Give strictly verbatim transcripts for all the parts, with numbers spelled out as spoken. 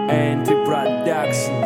Энди Продакшн.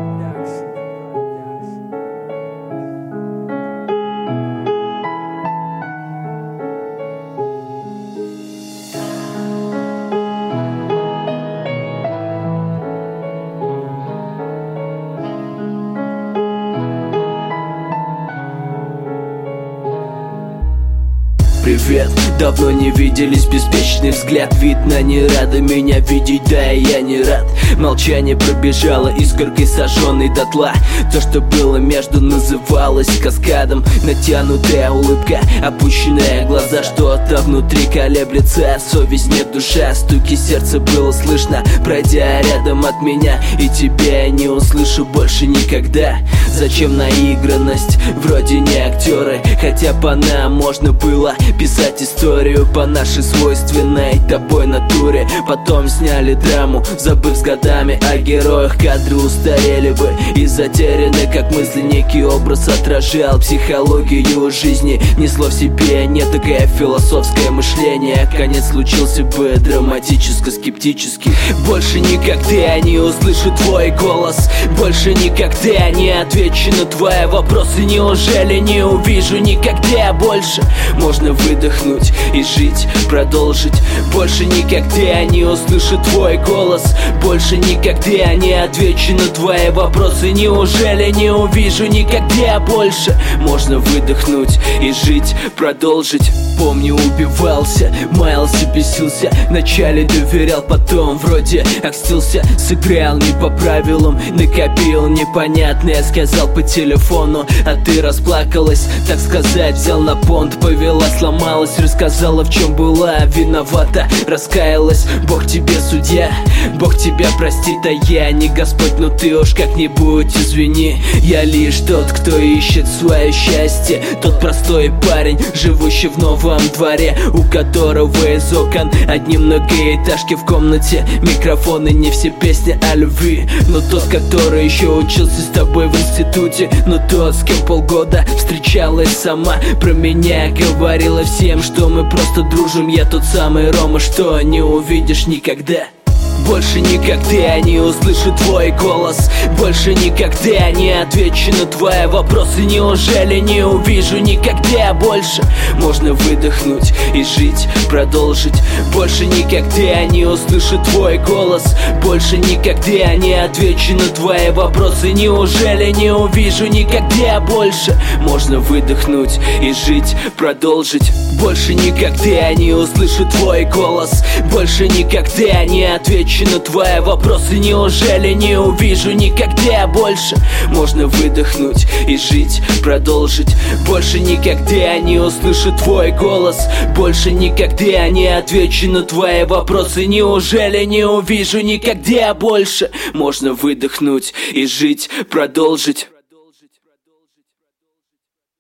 Привет, давно не виделись, беспечный взгляд. Видно, не рада меня видеть, да и я не рад. Молчание пробежало искоркой, сожженной дотла. То, что было между, называлось каскадом. Натянутая улыбка, опущенные глаза. Что-то внутри колеблется, совесть нет, душа. Стуки сердца было слышно, пройдя рядом от меня. И тебя я не услышу больше никогда. Зачем наигранность, вроде не актеры. Хотя по нам можно было писать историю по нашей свойственной тобой натуре. Потом сняли драму, забыв с годами о героях. Кадры устарели бы и затеряны, как мысли. Некий образ отражал психологию жизни. Несло в себе не такое философское мышление. Конец случился бы драматическо-скептически. Больше никогда не услышу твой голос. Больше никогда не отвечу на твои вопросы. Неужели не увижу никогда больше? Можно выдохнуть и жить, продолжить. Больше никогда не услышу твой голос. Больше никогда не отвечу на твои вопросы. Неужели не увижу никогда больше? Можно выдохнуть и жить, продолжить. Помню, убивался, маялся, бесился. Вначале доверял, потом вроде окстился. Сыграл не по правилам, накопил непонятное. Сказал по телефону, а ты расплакалась. Так сказать, взял на понт, повела, сломалась. Рассказала, в чем была виновата, раскаялась. Бог тебе судья, Бог тебя простит, а я не Господь. Ну ты уж как-нибудь извини. Я лишь тот, кто ищет свое счастье. Тот простой парень, живущий в новом дворе, у которого из окон одни многоэтажки. В комнате микрофоны, не все песни о любви. Но тот, который еще учился с тобой в институте. Но тот, с кем полгода встречалась сама. Про меня говорила всем, что мы просто дружим. Я тот самый Рома, что не увидишь никогда. Больше никогда не услышу твой голос. Больше никогда не отвечу на твои вопросы. Неужели не увижу никогда больше? Можно выдохнуть и жить, продолжить. Больше никогда не услышу твой голос. Больше никогда не отвечу на твои вопросы. Неужели не увижу никогда больше? Можно выдохнуть и жить, продолжить. Больше никогда не услышу твой голос. Больше никогда не отвечу на твои вопросы. Неужели не увижу никогда больше? Можно выдохнуть и жить, продолжить. Больше никогда не услышу твой голос. Больше никогда не отвечу на твои вопросы. Неужели не увижу никогда больше? Можно выдохнуть и жить, продолжить.